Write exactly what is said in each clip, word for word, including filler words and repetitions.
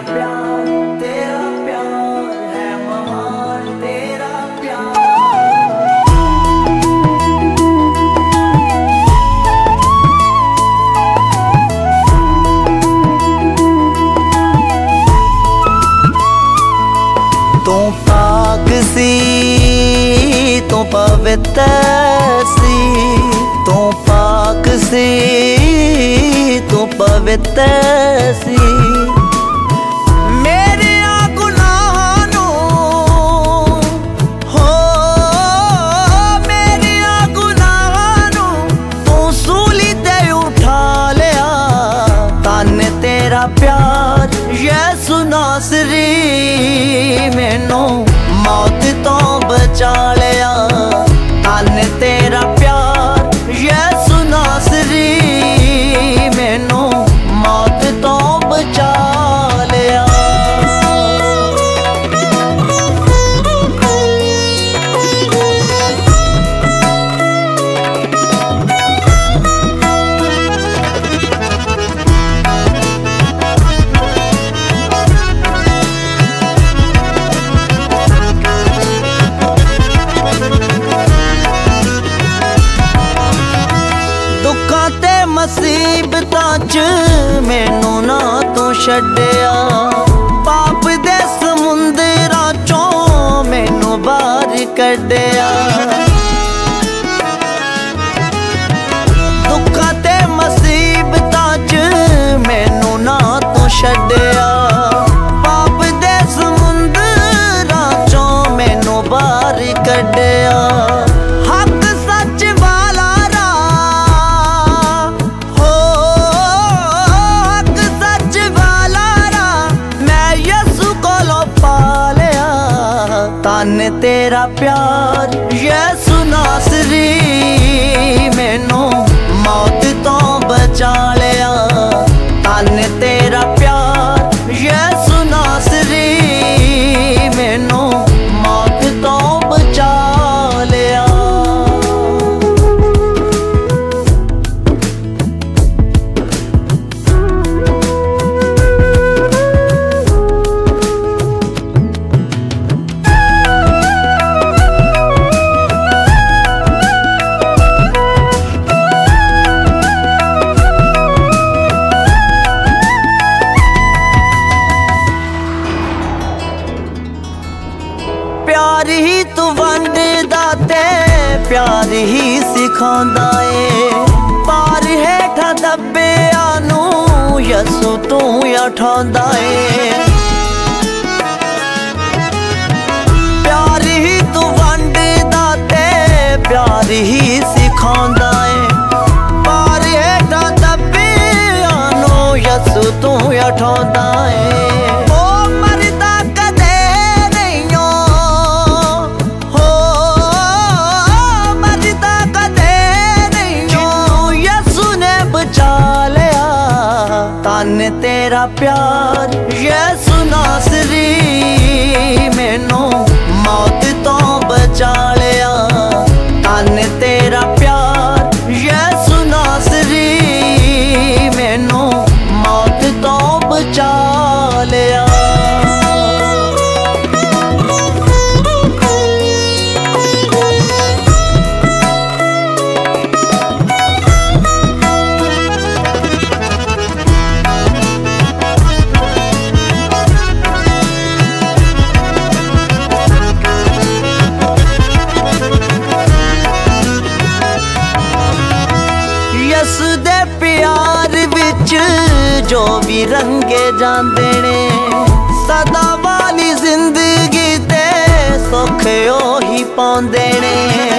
प्यार तेरा प्यार है महान तेरा प्यार। तू पाक सी तू पवित्र सी, तू पाक सी तू पवित्र सी। मेरे गुनाहां नूं हो मेरे गुनाहां नूं तू सूली ते उठा लिया। तन तेरा प्यार यीशु नासरी मैनू मौत तो बचा लिया। तन तेरा प्यार यीशु नासरी मैनू मौत तो बचा लिया। मुसीबतां च मैनू ना तू छड्डिया। पाप दे समुंदरां चों मैनू बाहर कड्डिया। दुखां ते मुसीबतां च मैनू ना तू छड्डिया। पाप दे समुंदरां चों मैनू बाहर कड्डिया। तन तेरा प्यार यीशु नासरी मैनू मौत तो बचा लिया। तन तेरा प्यार यीशु नासरी मैनू मौत तो बचा लिया। प्यार ही तू वंडदा ते प्यार ही सिखांदा ए। पार हेठा दब्बिया नूं यीशु तू उठांदा ए। प्यार ही तू वंडदा ते प्यार ही सिखांदा ए। पार हेठा दब्बिया नूं यीशु तू उठांदा ए। तन तेरा प्यार यीशु नासरी मैनू मौत तो बचा लिया। तन तेरा प्यार यीशु नासरी मैनू मौत तो बचा लिया। यीशु दे प्यार विच जो भी रंगे जांदे ने, सदा वाली जिंदगी ते सुख ओही पाउंदे ने।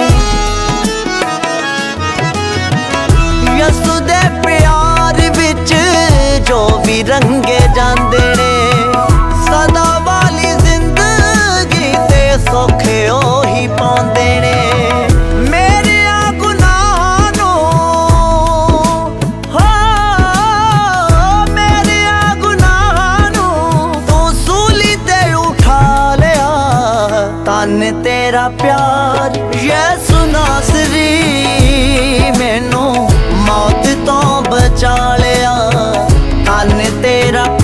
यीशु दे प्यार विच जो भी रंगे जांदे ने, सदा वाली जिंदगी ते सुख ओही पाउंदे ने। तन तेरा प्यार यीशु नासरी मैनू मौत तो बचा लिया। तन तेरा